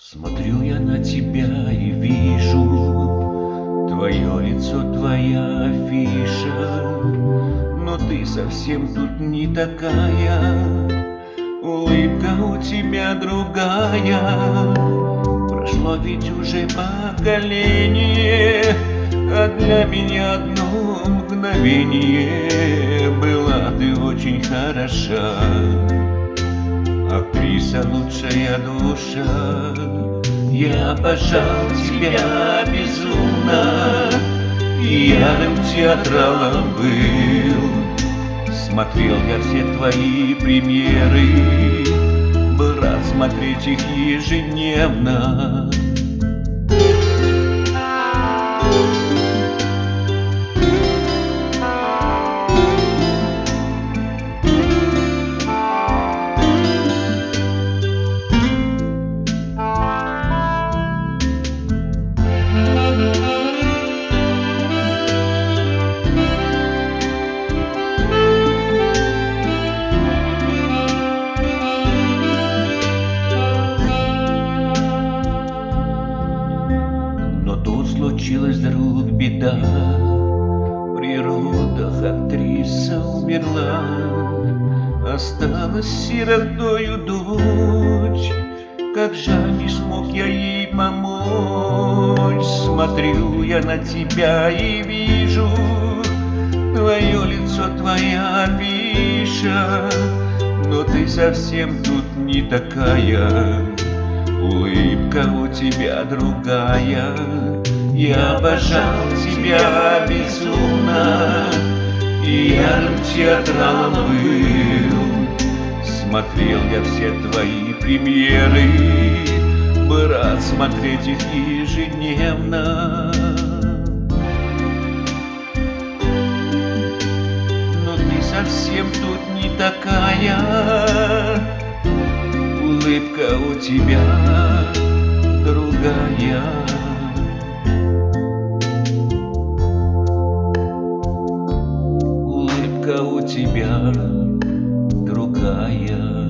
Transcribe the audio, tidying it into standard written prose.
Смотрю я на тебя и вижу твое лицо, твоя афиша. Но ты совсем тут не такая, улыбка у тебя другая. Прошло ведь уже поколение, а для меня одно мгновение. Была ты очень хороша, актриса, лучшая душа. Я обожал тебя безумно, ярым театралом был. Смотрел я все твои премьеры, был рад смотреть их ежедневно. Случилась вдруг беда, при родах актриса умерла, осталась сиротою дочь. Как жаль, не смог я ей помочь. Смотрю я на тебя и вижу твое лицо, твоя афиша. Но ты совсем тут не такая, улыбка у тебя другая. Я обожал тебя безумно, и ярым театралом был. Смотрел я все твои премьеры, был рад смотреть их ежедневно. Но ты совсем тут не такая, улыбка у тебя другая. У тебя другая.